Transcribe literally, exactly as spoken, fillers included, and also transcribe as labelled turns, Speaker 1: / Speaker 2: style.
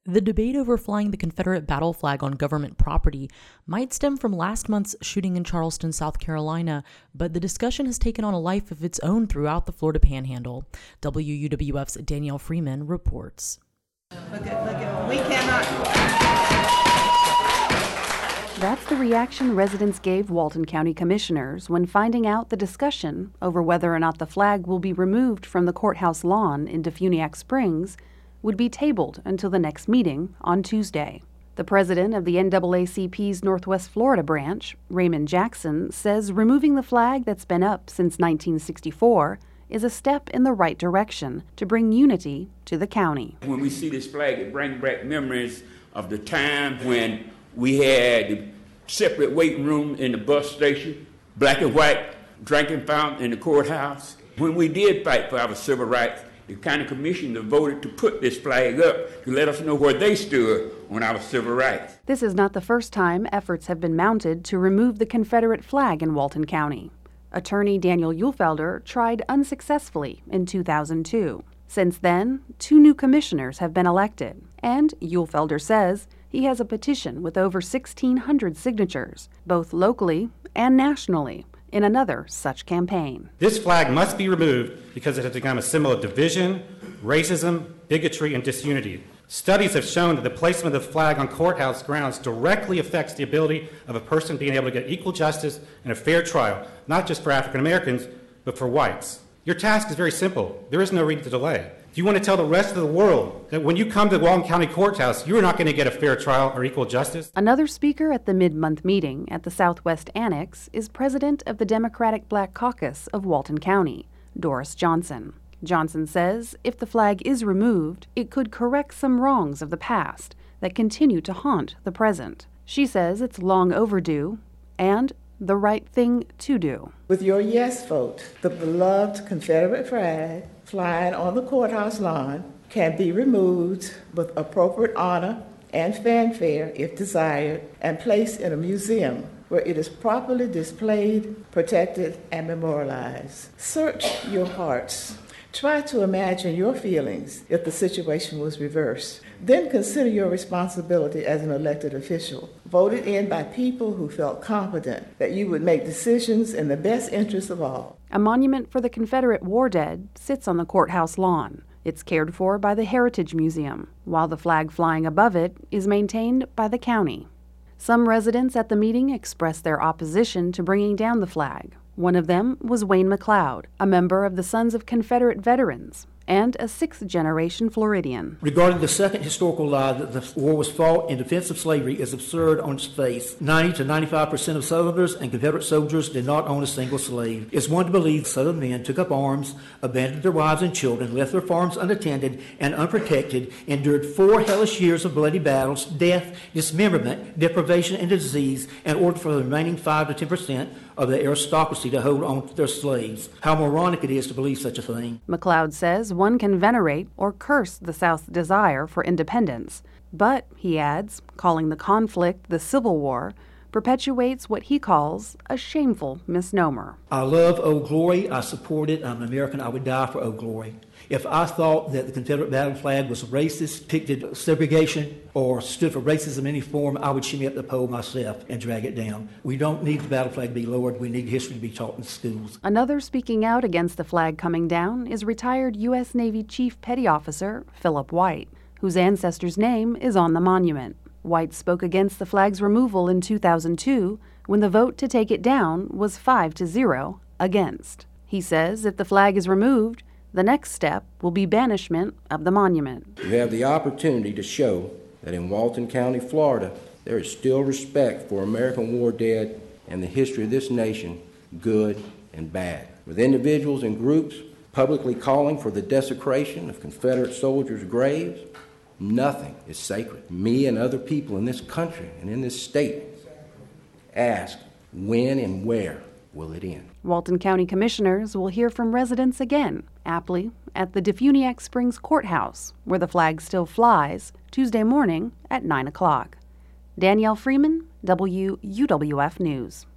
Speaker 1: The debate over flying the Confederate battle flag on government property might stem from last month's shooting in Charleston, South Carolina, but the discussion has taken on a life of its own throughout the Florida Panhandle. W U W F's Danielle Freeman reports.
Speaker 2: Look at, look at, we cannot.
Speaker 3: That's the reaction residents gave Walton County commissioners when finding out the discussion over whether or not the flag will be removed from the courthouse lawn in Defuniak Springs would be tabled until the next meeting on Tuesday. The president of the N double A C P's Northwest Florida branch, Raymond Jackson, says removing the flag that's been up since nineteen sixty-four is a step in the right direction to bring unity to the county.
Speaker 4: When we see this flag, it brings back memories of the time when we had the separate waiting room in the bus station, black and white drinking fountain in the courthouse. When we did fight for our civil rights, the county commission voted to put this flag up to let us know where they stood on our civil rights.
Speaker 3: This is not the first time efforts have been mounted to remove the Confederate flag in Walton County. Attorney Daniel Uhlfelder tried unsuccessfully in two thousand two. Since then, two new commissioners have been elected, and Uhlfelder says he has a petition with over sixteen hundred signatures, both locally and nationally, in another such campaign.
Speaker 5: This flag must be removed because it has become a symbol of division, racism, bigotry, and disunity. Studies have shown that the placement of the flag on courthouse grounds directly affects the ability of a person being able to get equal justice and a fair trial, not just for African Americans, but for whites. Your task is very simple. There is no reason to delay. Do you want to tell the rest of the world that when you come to the Walton County Courthouse, you are not going to get a fair trial or equal justice?
Speaker 3: Another speaker at the mid-month meeting at the Southwest Annex is president of the Democratic Black Caucus of Walton County, Doris Johnson. Johnson says if the flag is removed, it could correct some wrongs of the past that continue to haunt the present. She says it's long overdue and the right thing to do.
Speaker 2: With your yes vote, the beloved Confederate flag flying on the courthouse lawn can be removed with appropriate honor and fanfare if desired and placed in a museum where it is properly displayed, protected, and memorialized. Search your hearts. Try to imagine your feelings if the situation was reversed. Then consider your responsibility as an elected official, voted in by people who felt confident that you would make decisions in the best interest of all.
Speaker 3: A monument for the Confederate war dead sits on the courthouse lawn. It's cared for by the Heritage Museum, while the flag flying above it is maintained by the county. Some residents at the meeting expressed their opposition to bringing down the flag. One of them was Wayne McLeod, a member of the Sons of Confederate Veterans and a sixth-generation Floridian.
Speaker 6: Regarding the second historical lie that the war was fought in defense of slavery is absurd on its face. ninety to ninety-five percent of Southerners and Confederate soldiers did not own a single slave. It's one to believe Southern men took up arms, abandoned their wives and children, left their farms unattended and unprotected, endured four hellish years of bloody battles, death, dismemberment, deprivation, and disease, in order for the remaining five to ten percent of the aristocracy to hold on to their slaves. How moronic it is to believe such a thing.
Speaker 3: McLeod says one can venerate or curse the South's desire for independence, but, he adds, calling the conflict the Civil War perpetuates what he calls a shameful misnomer.
Speaker 6: I love Old Glory. I support it. I'm an American. I would die for Old Glory. If I thought that the Confederate battle flag was racist, depicted segregation, or stood for racism in any form, I would shimmy up the pole myself and drag it down. We don't need the battle flag to be lowered. We need history to be taught in schools.
Speaker 3: Another speaking out against the flag coming down is retired U S Navy Chief Petty Officer Philip White, whose ancestor's name is on the monument. White spoke against the flag's removal in two thousand two when the vote to take it down was five to zero against. He says if the flag is removed, the next step will be banishment of the monument.
Speaker 7: You have the opportunity to show that in Walton County, Florida, there is still respect for American war dead and the history of this nation, good and bad. With individuals and groups publicly calling for the desecration of Confederate soldiers' graves, nothing is sacred. Me and other people in this country and in this state ask, when and where will it end?
Speaker 3: Walton County commissioners will hear from residents again, aptly at the Defuniak Springs Courthouse, where the flag still flies, Tuesday morning at nine o'clock. Danielle Freeman, W U W F News.